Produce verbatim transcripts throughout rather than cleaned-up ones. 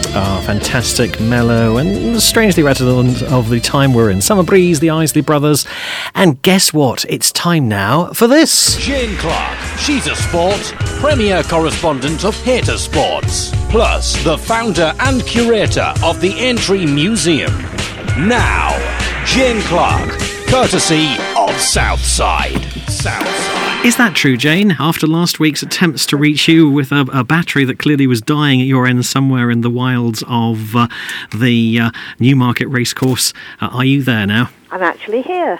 Ah, fantastic, mellow, and strangely redolent of the time we're in. Summer Breeze, the Isley Brothers. And guess what? It's time now for this. Jane Clark, she's a sport, premier correspondent of Hater Sports, plus the founder and curator of the Entry Museum. Now, Jane Clark, courtesy of Southside. Southside. Is that true, Jane? After last week's attempts to reach you with a, a battery that clearly was dying at your end somewhere in the wilds of uh, the uh, Newmarket Racecourse, uh, are you there now? I'm actually here.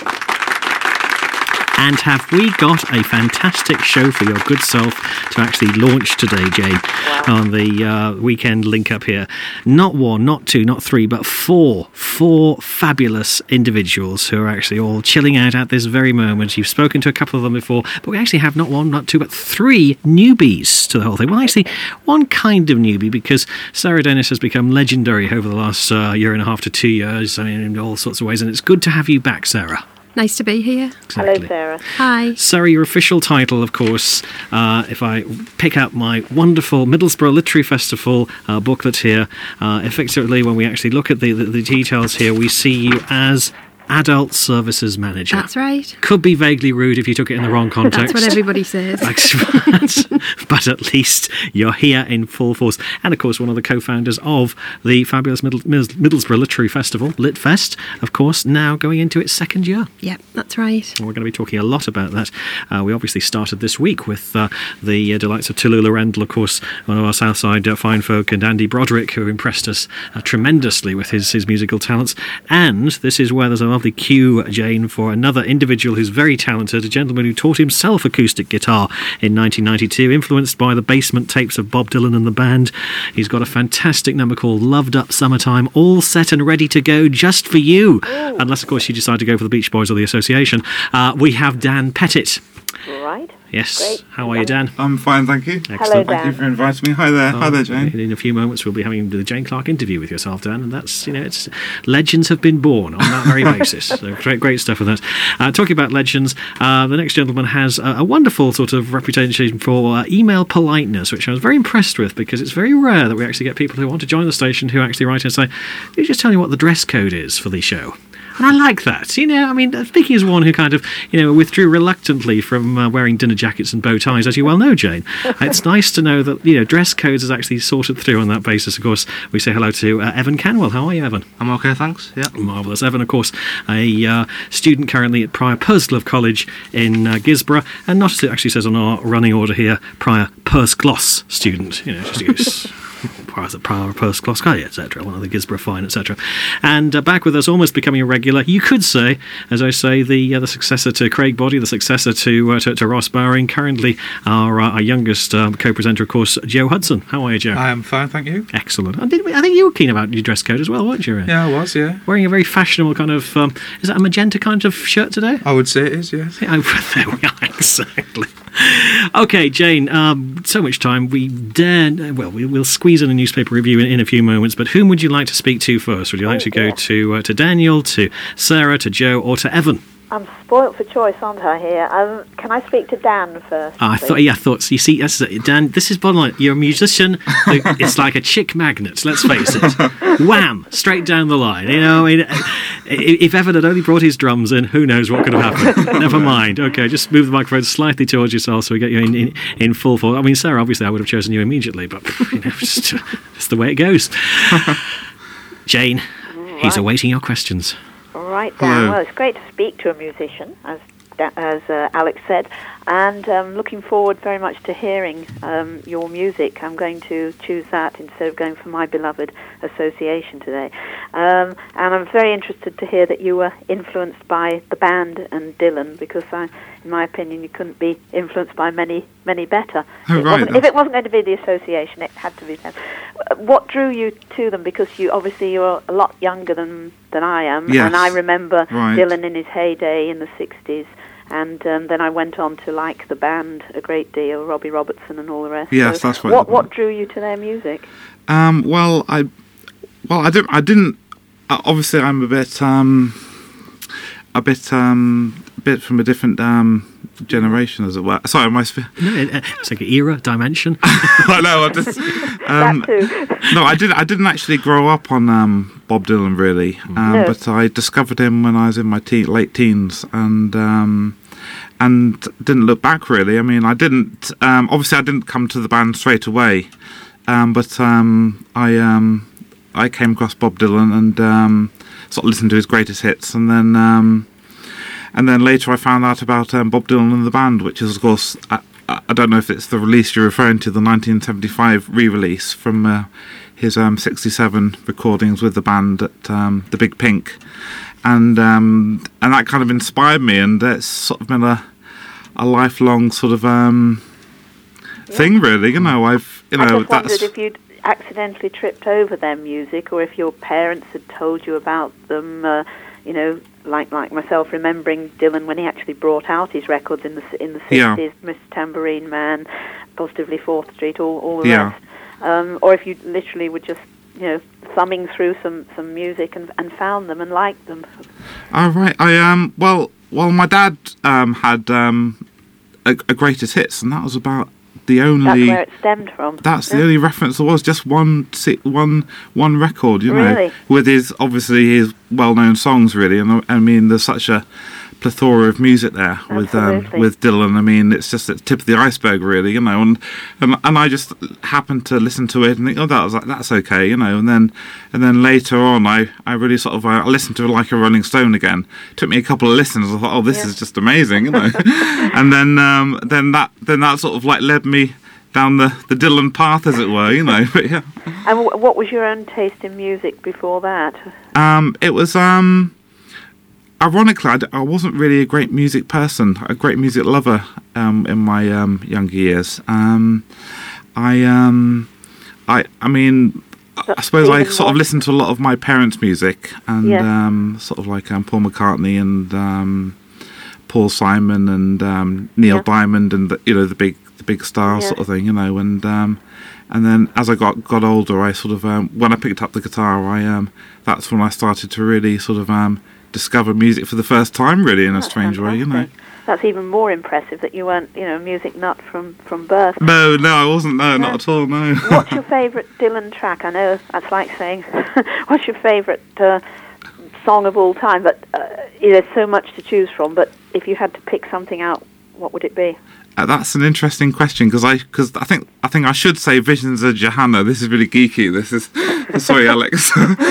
And have we got a fantastic show for your good self to actually launch today, Jane, wow. on the uh, weekend link up here. Not one, not two, not three, but four, four fabulous individuals who are actually all chilling out at this very moment. You've spoken to a couple of them before, but we actually have not one, not two, but three newbies to the whole thing. Well, actually, one kind of newbie, because Sarah Dennis has become legendary over the last uh, year and a half to two years, I mean, in all sorts of ways, and it's good to have you back, Sarah. Nice to be here. Exactly. Hello, Sarah. Hi. Sarah, your official title, of course, uh, if I pick out my wonderful Middlesbrough Literary Festival uh, booklet here, uh, effectively, when we actually look at the, the, the details here, we see you as Adult Services Manager. That's right. Could be vaguely rude if you took it in the wrong context. That's what everybody says. But at least you're here in full force. And of course, one of the co-founders of the fabulous Middle, Middlesbrough Literary Festival, LitFest, of course, now going into its second year. Yep, that's right. And we're going to be talking a lot about that. Uh, we obviously started this week with uh, the uh, delights of Tallulah Randall, of course, one of our Southside uh, fine folk, and Andy Broderick, who impressed us uh, tremendously with his, his musical talents. And this is where there's a lovely cue, Jane, for another individual who's very talented, a gentleman who taught himself acoustic guitar in nineteen ninety-two, influenced by the basement tapes of Bob Dylan and the band. He's got a fantastic number called Loved Up Summertime, all set and ready to go just for you. Ooh. Unless, of course, you decide to go for the Beach Boys or the Association. Uh, we have Dan Pettit. Right. Yes. Great. How are you, Dan? I'm fine, thank you. Excellent. Hello, Dan. Thank you for inviting me. Hi there. Oh, Hi there, Jane. In a few moments, we'll be having the Jane Clark interview with yourself, Dan, and that's, you know, it's legends have been born on that very basis. So great, great stuff with that. Uh, talking about legends, uh, the next gentleman has a, a wonderful sort of reputation for uh, email politeness, which I was very impressed with, because it's very rare that we actually get people who want to join the station who actually write and say, "Can you just tell me what the dress code is for the show?" And I like that. You know, I mean, speaking as one who kind of, you know, withdrew reluctantly from uh, wearing dinner jackets and bow ties, as you well know, Jane, it's nice to know that, you know, dress codes is actually sorted through on that basis. Of course, we say hello to uh, Evan Canwell. How are you, Evan? I'm okay, thanks. Yeah. Marvellous. Evan, of course, a uh, student currently at Prior Pursglove College in uh, Gisborough, and not as it actually says on our running order here, Prior Pursgloss student, you know, just to use... Prior Pursgloss, et cetera, one of the Gisborough Fine, et cetera. And uh, back with us, almost becoming a regular, you could say, as I say, the uh, the successor to Craig Boddy, the successor to uh, to, to Ross Bowering, currently our uh, our youngest um, co-presenter, of course, Joe Hudson. How are you, Joe? I am fine, thank you. Excellent. And did we, I think you were keen about your dress code as well, weren't you? Yeah, I was, yeah. Wearing a very fashionable kind of, um, is that a magenta kind of shirt today? I would say it is, yes. Yeah, there we are, exactly. Okay, Jane, um, so much time. We dare, well, we, we'll squeeze in a newspaper review in, in a few moments, but whom would you like to speak to first? Would you like oh, to go yeah. to uh, to Daniel, to Sarah, to Joe, or to Evan? I'm spoilt for choice, aren't I, here? Um, can I speak to Dan first? Oh, I thought, yeah, I thought, you see, that's, Dan, this is bottom line. You're a musician. It's like a chick magnet, let's face it. Wham! Straight down the line. You know, I mean, if Evan had only brought his drums in, who knows what could have happened. Never mind. Okay, just move the microphone slightly towards yourself so we get you in, in, in full force. I mean, Sarah, obviously I would have chosen you immediately, but, you know, it's just, it's the way it goes. Jane, right. He's awaiting your questions. Right, Dan. Well, it's great to speak to a musician, as as uh, Alex said, and um, looking forward very much to hearing um, your music. I'm going to choose that instead of going for My Beloved Association today. Um, and I'm very interested to hear that you were influenced by the band and Dylan, because I, in my opinion, you couldn't be influenced by many, many better. Oh, it right. If it wasn't going to be the Association, it had to be them. What drew you to them? Because you obviously you're a lot younger than than I am, yes. and I remember right. Dylan in his heyday in the sixties. And um, then I went on to like the band a great deal, Robbie Robertson and all the rest. Yes, so that's right. What what drew you to their music? Um, well, I, well, I didn't. I didn't. Uh, obviously, I'm a bit, um, a bit, um, a bit from a different um, generation, as it were. Sorry, am I? Sp- No, it, it's like an era, dimension. I know. I just um, that too. no, I didn't. I didn't actually grow up on um, Bob Dylan really, um, No. but I discovered him when I was in my teen, late teens, and um, and didn't look back really. I mean, I didn't. Um, obviously, I didn't come to the band straight away, um, but um, I um, I came across Bob Dylan and um, sort of listened to his greatest hits, and then. Um, And then later I found out about um, Bob Dylan and the Band, which is, of course, I, I don't know if it's the release you're referring to, the nineteen seventy-five re-release from uh, his um, sixty-seven recordings with the band at um, the Big Pink. And um, and that kind of inspired me, and it's sort of been a, a lifelong sort of um, Yeah. thing, really. You know, I've, you I know, just that's... wondered if you'd accidentally tripped over their music, or if your parents had told you about them, uh, you know, like like myself, remembering Dylan when he actually brought out his records in the in the Yeah. sixties, Mister Tambourine Man, Positively Fourth Street, all all the Yeah. rest, um, or if you literally were just you know thumbing through some, some music and and found them and liked them. Oh, right. I um. Well, well, my dad um had um a, a greatest hits, and that was about the That's only. where it stemmed from. That's the Yeah. only reference there was. Just one, si- one, one record. You know, Really? with his obviously his well-known songs, really. And I I mean, there's such a plethora of music there with um, Absolutely. with Dylan. I mean, it's just the tip of the iceberg, really. You know, and and and I just happened to listen to it and think, oh, that was like, that's okay, you know. And then and then later on, I, I really sort of I listened to it like a Rolling Stone again. It took me a couple of listens. I thought, oh, this Yeah. is just amazing, you know. and then um, then that then that sort of like led me down the, the Dylan path, as it were, you know. But yeah, And w- what was your own taste in music before that? um, it was um, ironically, I, d- I wasn't really a great music person, a great music lover um, in my um, younger years. Um, I um, I I mean, I suppose I Even sort of more- listened to a lot of my parents' music, and Yeah. um, sort of like um, Paul McCartney and um, Paul Simon and um, Neil Yeah. Diamond and the, you know the big the big stars Yeah. sort of thing, you know. And um, and then as I got got older, I sort of um, when I picked up the guitar, I um, that's when I started to really sort of um, discover music for the first time, really, in a That's strange way, you know. fantastic. That's even more impressive that you weren't, you know, a music nut from, from birth. No, no, I wasn't. No, No. not at all. No. What's your favourite Dylan track? I know that's like saying, what's your favourite uh, song of all time? But uh, there's so much to choose from. But if you had to pick something out, what would it be? Uh, that's an interesting question because I because I think I think I should say Visions of Johanna. This is really geeky. This is sorry, Alex.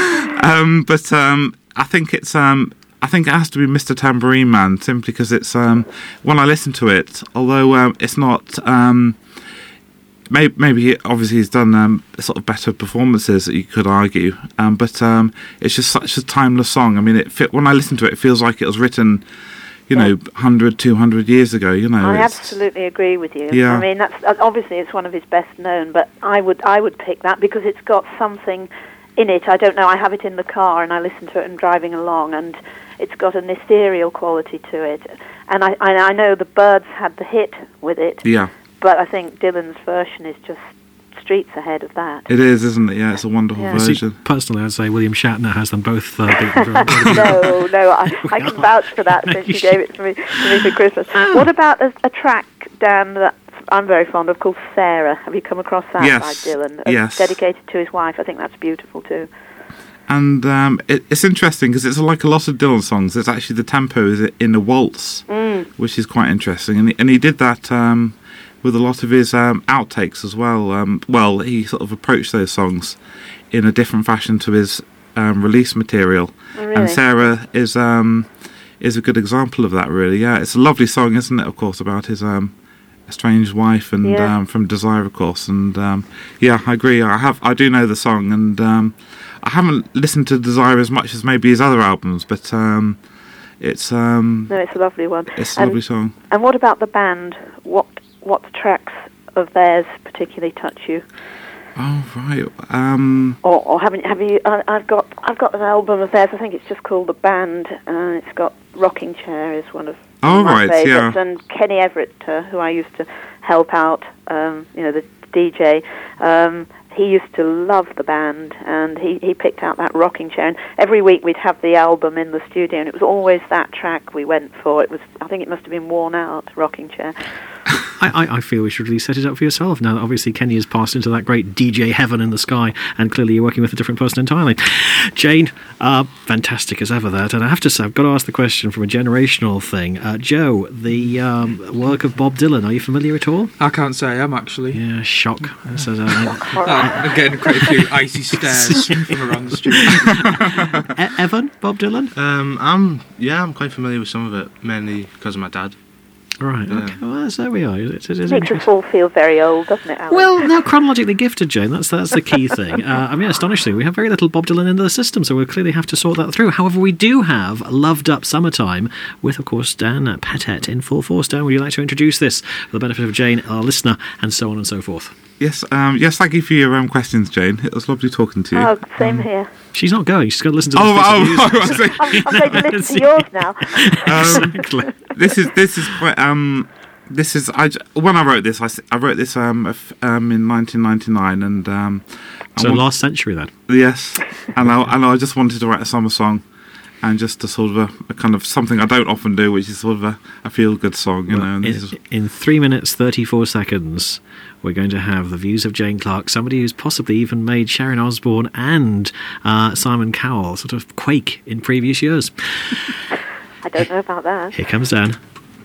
um, but um, I think it's um, I think it has to be Mister Tambourine Man simply because it's um, when I listen to it, although um, it's not. Um, Maybe, maybe obviously he's done um, sort of better performances that you could argue, um, but um, it's just such a timeless song. I mean, it fit, when I listen to it, it feels like it was written, you know, one hundred, two hundred years ago. You know, I it's- absolutely agree with you. Yeah. I mean, that's uh, obviously it's one of his best known, but I would I would pick that because it's got something in it. I don't know. I have it in the car and I listen to it and driving along, and it's got an ethereal quality to it. And I I, I know the Byrds had the hit with it, Yeah, but I think Dylan's version is just streets ahead of that. it is, isn't it? Yeah, it's a wonderful Yeah. See, version. personally, I'd say William Shatner has them both uh, beaten for a no, no, I, I can vouch for that since you gave it to me, to me for Christmas. What about a, a track, Dan, that I'm very fond of called Sarah? Have you come across that Yes, by Dylan? Uh, yes. Dedicated to his wife. I think that's beautiful too. And um, it, it's interesting because it's like a lot of Dylan songs. It's actually the tempo is in a waltz, Mm. which is quite interesting. And he, and he did that um, with a lot of his um, outtakes as well. Um, well, he sort of approached those songs in a different fashion to his um, release material. Oh, really? And Sarah is um, is a good example of that. Really, yeah, it's a lovely song, isn't it? Of course, about his um, estranged wife and Yeah. um, from Desire, of course. And um, yeah, I agree. I have, I do know the song, and um, I haven't listened to Desire as much as maybe his other albums, but um, it's um, No, it's a lovely one. it's a and, lovely song. and what about the band? What what tracks of theirs particularly touch you? Oh right, um, Or, or haven't have you? I, I've got I've got an album of theirs. I think it's just called The Band, and it's got Rocking Chair is one of Oh, my right, favourites, yeah. and Kenny Everett, uh, who I used to help out, um, you know, the D J. Um, he used to love the band, and he, he picked out that rocking chair. And every week we'd have the album in the studio, and it was always that track we went for. It was, I think it must have been Worn Out, Rocking Chair. I, I, I feel we should really set it up for yourself now that obviously Kenny has passed into that great D J heaven in the sky, and clearly you're working with a different person entirely. Jane, uh, fantastic as ever that. And I have to say, I've got to ask the question from a generational thing. Uh, Joe, the um, work of Bob Dylan, are you familiar at all? I can't say I am, actually. Yeah, shock. So, uh, Oh, I'm getting quite a few icy stares from around the studio. E- Evan, Bob Dylan? Um, I'm yeah, I'm quite familiar with some of it, mainly because of my dad. Right, Yeah. okay, well, so we are. It, it is Makes us all feel very old, doesn't it, Alex? Well, now chronologically gifted, Jane. That's that's the key thing. Uh, I mean, astonishingly, we have very little Bob Dylan in the system, so we'll clearly have to sort that through. However, we do have Loved Up Summertime with, of course, Dan Patet in full force. Dan, would you like to introduce this for the benefit of Jane, our listener, and so on and so forth? Yes, um, yes, thank you for your um, questions, Jane. It was lovely talking to you. Oh, same here. She's not going. She's going to listen to this Oh, piece of oh, music. oh, I see. I'm, I'm going to listen to yours now. Exactly. this is this is quite um this is I j- when I wrote this I, s- I wrote this um, if, um in nineteen ninety-nine, and um I So want- last century, then. yes, and I and I just wanted to write a summer song, and just a sort of a, a kind of something I don't often do, which is sort of a, a feel good song, you Well, know. And in, this is, in three minutes, thirty-four seconds, we're going to have the views of Jane Clark, somebody who's possibly even made Sharon Osbourne and uh, Simon Cowell sort of quake in previous years. I don't know about that. Here comes Dan.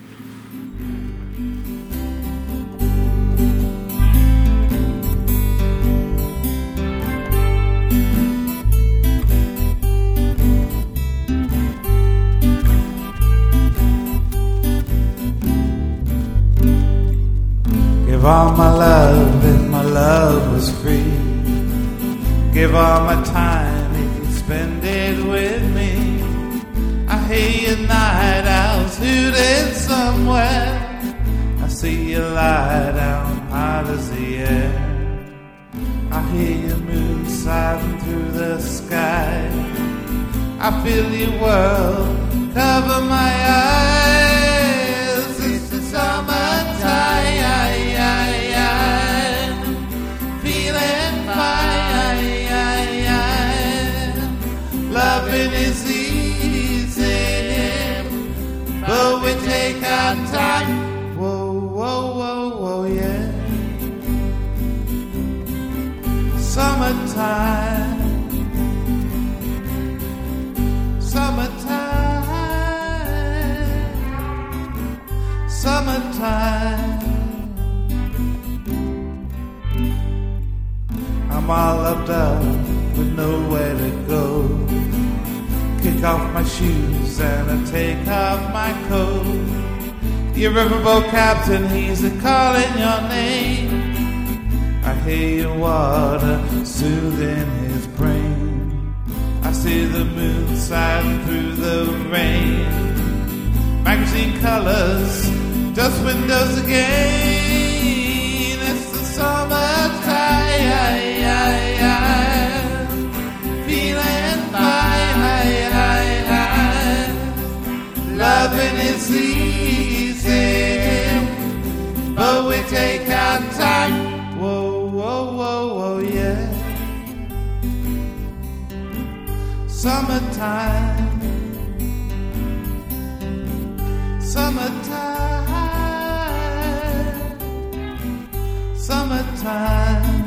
Give all my love if my love was free. Give all my time if you spend it with me. I hear your night owls hooting somewhere. I see you lie down hard as the air. I hear your moon sighing through the sky. I feel your world cover my eyes. It's the summertime. Feeling fine. Loving is easy, but we take our time. Whoa, whoa, whoa, whoa, yeah. Summertime. Summertime. Summertime. I'm all loved up with nowhere to go. Kick off my shoes and I take off my coat. Your riverboat captain, he's a calling your name. I hear your water soothing his brain. I see the moon sliding through the rain. Magazine colors, dust windows again. It's the summertime. Feeling fine. Loving is easy, but we take our time. Whoa, whoa, whoa, whoa, yeah. Summertime. Summertime. Summertime.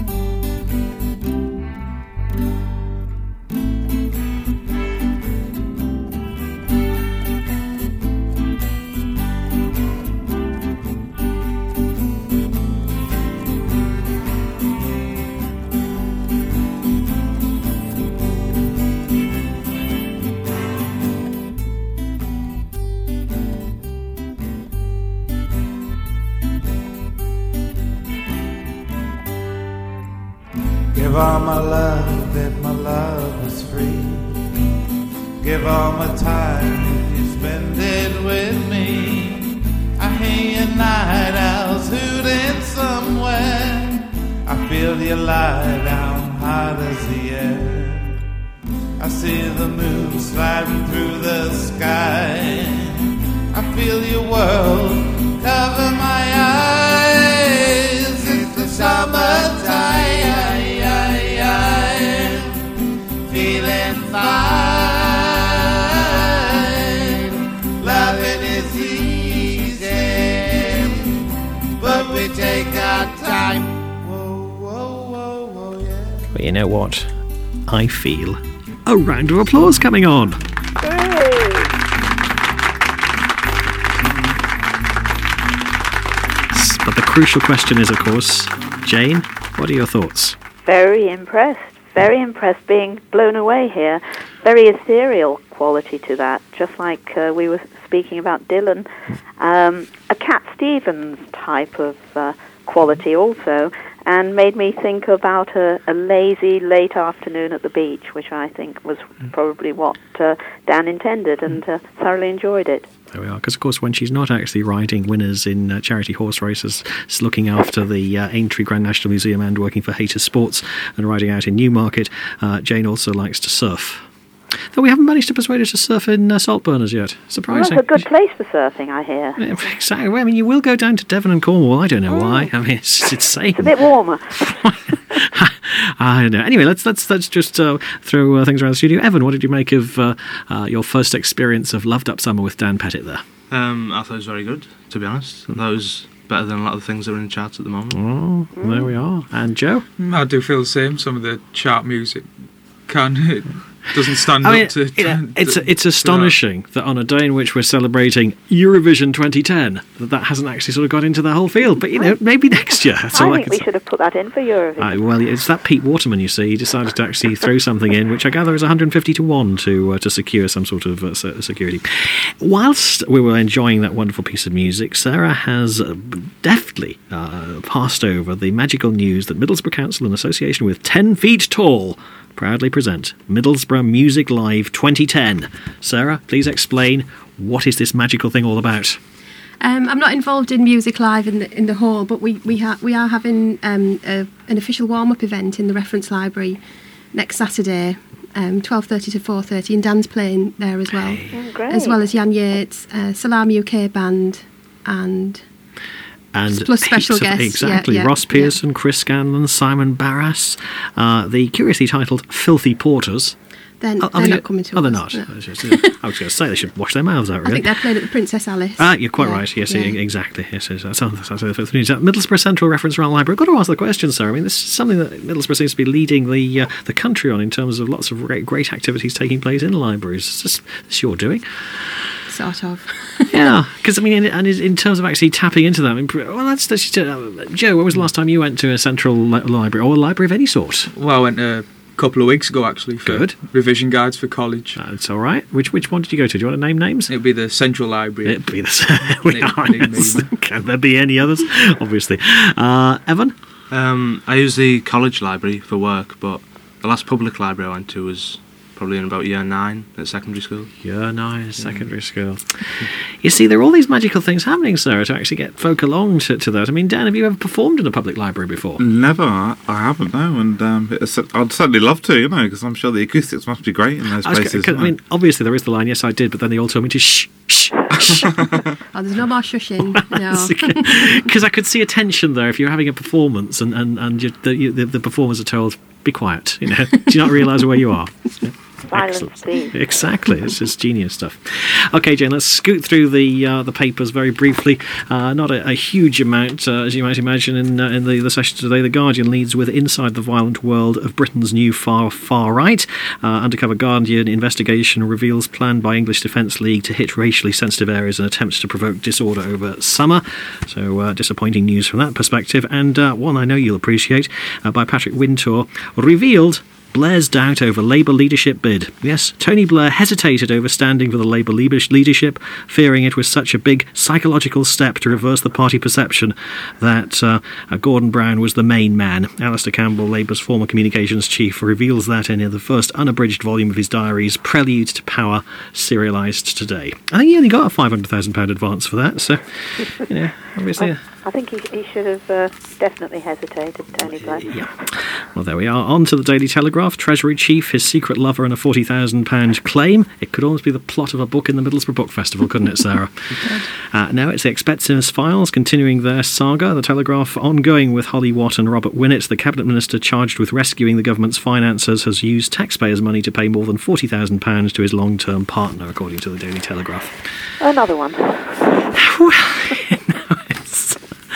Give all my love if my love was free. Give all my time if you spend it with me. I hear your night owls hooting somewhere. I feel you lie down hard as the air. I see the moon sliding through the sky. I feel your world cover my eyes. It's the summertime. Well, you know what? I feel a round of applause coming on. But the crucial question is, of course, Jane, what are your thoughts? Very impressed. Very impressed, being blown away here. Very ethereal quality to that, just like uh, we were speaking about Dylan. Um, a Cat Stevens type of uh, quality also, and made me think about a, a lazy late afternoon at the beach, which I think was probably what uh, Dan intended, and uh, thoroughly enjoyed it. There we are, because of course when she's not actually riding winners in uh, charity horse races, is looking after the uh, Aintree Grand National Museum and working for Hayter Sports and riding out in Newmarket, uh, Jane also likes to surf. Though we haven't managed to persuade her to surf in uh, Saltburn as yet. Surprising. Well, that's a good place for surfing, I hear. Yeah, exactly. Well, I mean, you will go down to Devon and Cornwall. I don't know mm. why. I mean, it's it's safe. It's a bit warmer. I don't know. Anyway, let's let's let's just uh, throw uh, things around the studio. Evan, what did you make of uh, uh, your first experience of Loved Up Summer with Dan Pettit there? Um, I thought it was very good, to be honest. I thought it was better than a lot of the things that are in the charts at the moment. Oh, mm. there we are. And Joe? I do feel the same. Some of the chart music can it doesn't stand I mean, up to. You know, to it's it's astonishing that. that on a day in which we're celebrating Eurovision twenty ten, that that hasn't actually sort of got into the whole field. But you know, maybe next year. That's I all think I we say. should have put that in for Eurovision. Uh, well, it's that Pete Waterman, you see. He decided to actually throw something in, which I gather is one hundred fifty to one to uh, to secure some sort of uh, security. Whilst we were enjoying that wonderful piece of music, Sarah has uh, deftly uh, passed over the magical news that Middlesbrough Council, in association with Ten Feet Tall, proudly present Middlesbrough Music Live twenty ten. Sarah, please explain, what is this magical thing all about? Um, I'm not involved in Music Live in the in the hall, but we we, ha- we are having um, a, an official warm-up event in the Reference Library next Saturday, um, twelve thirty to four thirty, and Dan's playing there as well, Oh, great. as well as Jan Yates, uh, Salam U K Band, and... And plus special heaps of- guests. exactly. Yeah, yeah, Ross Pearson, Chris Scanlon, Simon Barras, uh, the curiously titled Filthy Porters. Then Oh, they're are they- not coming to Oh, us. they're not. No. I was just- I was going to say they should wash their mouths out, I really. think they're playing at the Princess Alice. Ah, you're quite Yeah, right. Yes, yeah. e- exactly. Yes, yes, that's, that's, that's, that's news. Uh, Middlesbrough Central Reference Round Library. I've got to ask the question, sir. I mean, this is something that Middlesbrough seems to be leading the uh, the country on in terms of lots of great, great activities taking place in libraries. It's just it's your doing. Sort of. Yeah, because I mean, in, and in terms of actually tapping into that, I mean, well, that's, that's uh, Joe. When was the last time you went to a central li- library or a library of any sort? Well, I went a couple of weeks ago actually for Good. revision guides for college. That's all right. Which which one did you go to? Do you want to name names? It'll be the Central Library. It'd be the we Name- are. name Yes. me. Can there be any others? Obviously, uh, Evan. Um, I use the college library for work, but the last public library I went to was probably in about year nine at secondary school. Year nine, secondary school. You see, there are all these magical things happening, Sarah, to actually get folk along to, to that. I mean, Dan, have you ever performed in a public library before? Never, I, I haven't, no, and um, it's, I'd certainly love to, you know, because I'm sure the acoustics must be great in those I, was, places. 'cause, I wouldn't mean, obviously there is the line, yes, I did, but then they all told me to shh, shh, shh. Oh, there's no more shushing. No. Because I could see a tension there if you're having a performance and, and, and you, the, you, the, the performers are told, be quiet, you know. Do you not realise where you are? Yeah. Silence, please. Exactly, it's just genius stuff. Okay, Jane, let's scoot through the uh, the papers very briefly. Uh, not a, a huge amount, uh, as you might imagine, in uh, in the, the session today. The Guardian leads with Inside the Violent World of Britain's New Far Far Right. Uh, undercover Guardian investigation reveals plan by English Defence League to hit racially sensitive areas and attempts to provoke disorder over summer. So uh, disappointing news from that perspective. And uh, one I know you'll appreciate, uh, by Patrick Wintour, revealed Blair's doubt over Labour leadership bid. Yes, Tony Blair hesitated over standing for the Labour leadership, fearing it was such a big psychological step to reverse the party perception that uh, uh, Gordon Brown was the main man. Alistair Campbell, Labour's former communications chief, reveals that in the first unabridged volume of his diaries, Prelude to Power, serialised today. I think he only got a five hundred thousand pounds advance for that, so, you know, obviously... I, I think he, he should have uh, definitely hesitated, Tony Blair. Yeah. Well, there we are. On to the Daily Telegraph. Treasury Chief, his secret lover and a forty thousand pounds claim. It could almost be the plot of a book in the Middlesbrough Book Festival, couldn't it, Sarah? uh, now it's the Expettimus Files continuing their saga. The Telegraph ongoing with Holly Watt and Robert Winnett. The Cabinet Minister charged with rescuing the government's finances has used taxpayers' money to pay more than forty thousand pounds to his long-term partner, according to the Daily Telegraph. Another one. Well, you know, it's...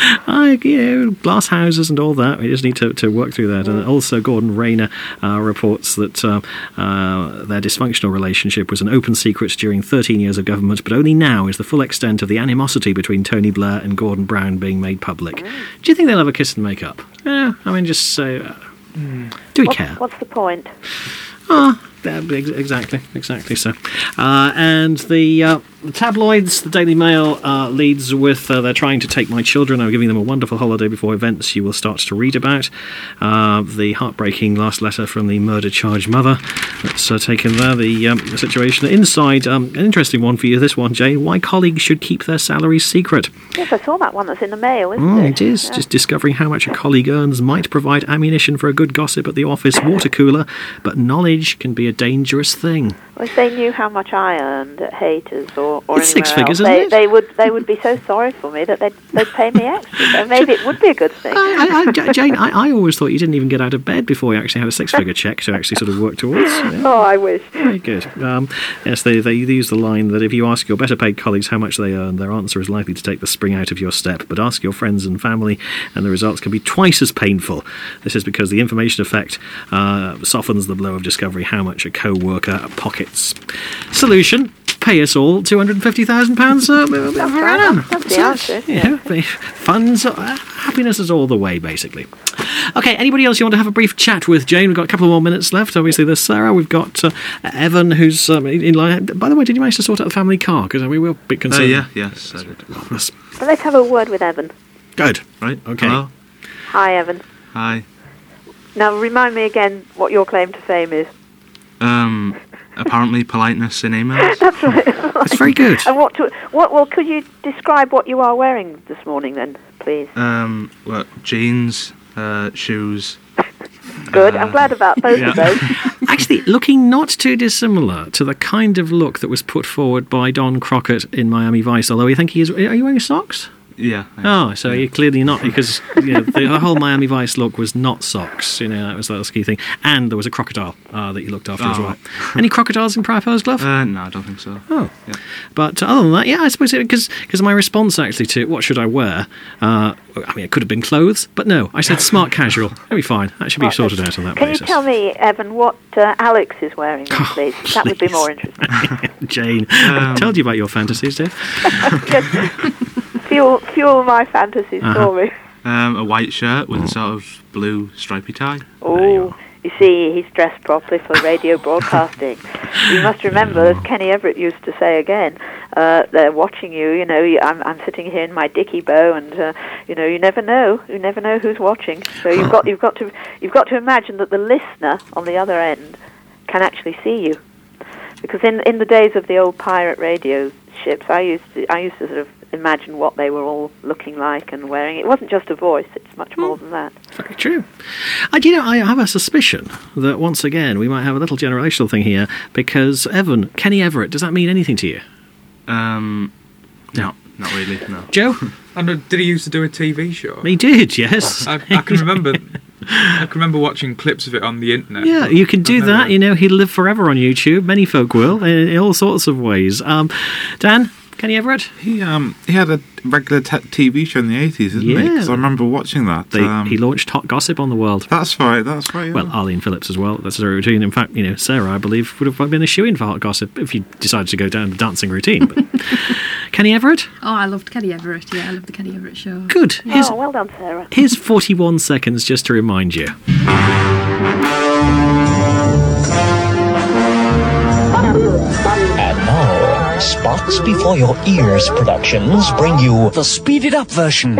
I, you know, glass houses and all that. We just need to, to work through that. And also, Gordon Rayner uh, reports that uh, uh, their dysfunctional relationship was an open secret during thirteen years of government, but only now is the full extent of the animosity between Tony Blair and Gordon Brown being made public. Do you think they'll have a kiss and make up? Yeah, I mean, just so. Uh, mm. Do we what's, care? What's the point? Ah, exactly, exactly so. Uh, and the, uh, the tabloids, the Daily Mail uh, leads with, uh, they're trying to take my children. I'm giving them a wonderful holiday before events you will start to read about. Uh, the heartbreaking last letter from the murder-charged mother. That's uh, taken there, the, um, the situation. Inside, um, an interesting one for you, this one, Jane. Why colleagues should keep their salaries secret. Yes, I saw that one. That's in the Mail, isn't oh, it? It is. Yeah. Just discovering how much a colleague earns might provide ammunition for a good gossip at the office water cooler, but knowledge can be a dangerous thing. Well, if they knew how much I earned at Haters or, or it's anywhere six else, figures, they, isn't it? they would they would be so sorry for me that they'd, they'd pay me extra. So maybe it would be a good thing. I, I, I, Jane, I, I always thought you didn't even get out of bed before you actually had a six-figure check to actually sort of work towards. Yeah. Oh, I wish. Very good. Um, yes, they, they use the line that if you ask your better-paid colleagues how much they earn, their answer is likely to take the spring out of your step. But ask your friends and family, and the results can be twice as painful. This is because the information effect uh, softens the blow of discovery how much a co-worker pockets. Solution: pay us all two hundred fifty thousand pounds uh, per annum. That's the answer. Yeah, funds, uh, happiness is all the way, basically. Okay, anybody else you want to have a brief chat with, Jane? We've got a couple more minutes left. Obviously, there's Sarah. We've got uh, Evan, who's um, in line. By the way, did you manage to sort out the family car? Because we were a bit concerned. Uh, yeah, yes, I did. Well, let's have a word with Evan. Good. Right. Okay. Hello. Hi, Evan. Hi. Now, remind me again what your claim to fame is. Um, apparently politeness in emails. That's right. That's very good. And what? To, what? Well, could you describe what you are wearing this morning, then, please? Um, well, jeans, uh, shoes. Good. Uh, I'm glad about both yeah. of those. Actually, looking not too dissimilar to the kind of look that was put forward by Don Crockett in Miami Vice. Although I think he is. Are you wearing socks? Yeah. Oh, so you're clearly not, because you know, the, the whole Miami Vice look was not socks. You know, that was, that was the key thing. And there was a crocodile uh, that you looked after oh. as well. Any crocodiles in Prior Powers Glove? Uh, no, I don't think so. Oh. Yeah. But other than that, yeah, I suppose because because my response actually to what should I wear, uh, I mean, it could have been clothes, but no, I said smart casual. That'll be fine. That should be sorted out on that Can basis. you tell me, Evan, what uh, Alex is wearing, then, Oh, please? That would be please. more interesting. Jane, Um, I told you about your fantasies, dear. fuel, fuel my fantasies Uh-huh. for me. Um, a white shirt with a sort of blue stripy tie. Oh, you see, he's dressed properly for radio broadcasting. You must remember, as Kenny Everett used to say again, uh, they're watching you. You know, you, I'm, I'm sitting here in my dicky bow, and uh, you know, you never know. You never know who's watching. So you've got, you've got to, you've got to imagine that the listener on the other end can actually see you. Because in in the days of the old pirate radio ships, I used to, I used to sort of imagine what they were all looking like and wearing. It wasn't just a voice; it's much more than that. Very true. And you know, I have a suspicion that once again we might have a little generational thing here, because Evan, Kenny Everett, does that mean anything to you? Um, no, not really. No. Joe? And uh, did he used to do a T V show? He did, yes. I, I can remember. I can remember watching clips of it on the internet. Yeah, you can do I've that. never- You know, he'll live forever on YouTube. Many folk will, in, in all sorts of ways. Um, Dan, Kenny Everett? He um he had a regular te- T V show in the eighties, didn't he? Yeah. Because I remember watching that. They, um, he launched Hot Gossip on the world. That's right. That's right. Yeah. Well, Arlene Phillips as well. That's a routine. In fact, you know, Sarah, I believe, would have been a shoe-in for Hot Gossip if you decided to go down the dancing routine. But Kenny Everett? Oh, I loved Kenny Everett. Yeah, I loved the Kenny Everett show. Good. Here's, Oh, well done, Sarah. here's forty-one seconds just to remind you. And now, Spots Before Your Ears Productions bring you the speeded up version.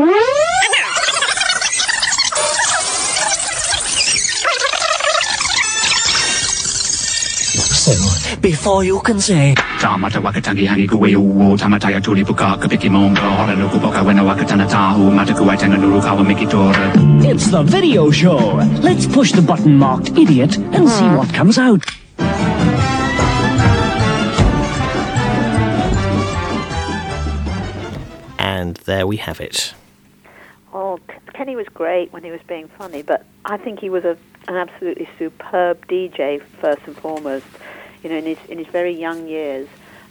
So, before you can say, Tamata wakatangi hangi kuweu, tamataya turi puka kapiki mongo, holaluku boka wena wakatana tahu, matakuwa tanga nurukawa mikitora. it's the video show. Let's push the button marked idiot and see what comes out. And there we have it. Oh, K- Kenny was great when he was being funny, but I think he was a, an absolutely superb D J first and foremost. You know, in his in his very young years,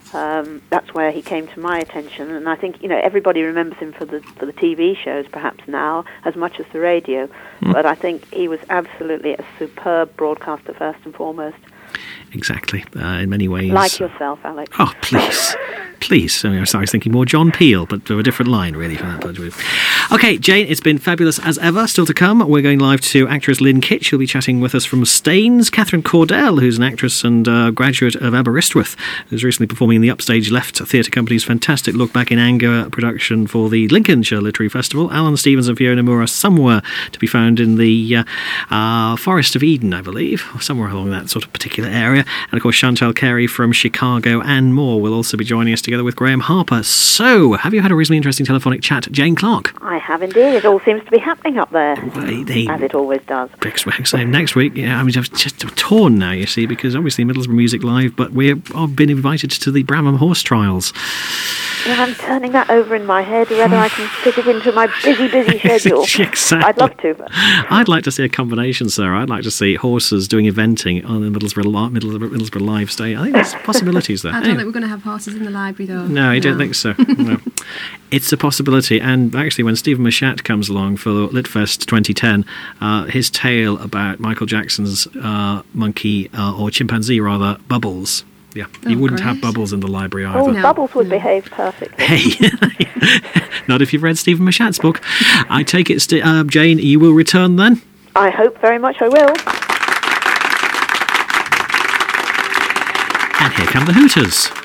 Um, that's where he came to my attention, and I think you know everybody remembers him for the for the T V shows perhaps now as much as the radio. Mm. But I think he was absolutely a superb broadcaster first and foremost. Exactly, uh, in many ways. Like yourself, Alex. Oh, please. Please. I, mean, I was thinking more John Peel, but of a different line, really, from that point of view. OK, Jane, it's been fabulous as ever. Still to come, we're going live to actress Lynn Kitch, who'll be chatting with us from Staines. Catherine Cordell, who's an actress and uh, graduate of Aberystwyth, who's recently performing in the Upstage Left Theatre Company's fantastic Look Back in Anger production for the Lincolnshire Literary Festival. Alan Stevens and Fiona Moore are somewhere to be found in the uh, uh, Forest of Eden, I believe, or somewhere along that sort of particular area. And, of course, Chantal Carey from Chicago and more will also be joining us together with Graham Harper. So, have you had a reasonably interesting telephonic chat, Jane Clark? I have indeed. It all seems to be happening up there, they, they, as it always does. Same next week. Yeah, I mean, I'm just torn now, you see, because obviously Middlesbrough Music Live, but we've been invited to the Bramham Horse Trials. Yeah, I'm turning that over in my head, whether I can fit it into my busy, busy schedule. Exactly. I'd love to. But... I'd like to see a combination, sir. I'd like to see horses doing eventing on the Middlesbrough, Middlesbrough, Middlesbrough Live stage. I think there's possibilities there. I don't anyway. think we're going to have horses in the library, though. No, I don't no. think so. No. It's a possibility. And actually, when Stephen Machat comes along for Litfest twenty ten, uh, his tale about Michael Jackson's uh, monkey, uh, or chimpanzee rather, Bubbles. Yeah, oh, you wouldn't great. have Bubbles in the library either. Oh, no. Bubbles would no. behave perfectly. Hey, not if you've read Stephen Machat's book. I take it, St- uh, Jane, you will return then? I hope very much I will. And here come the Hooters.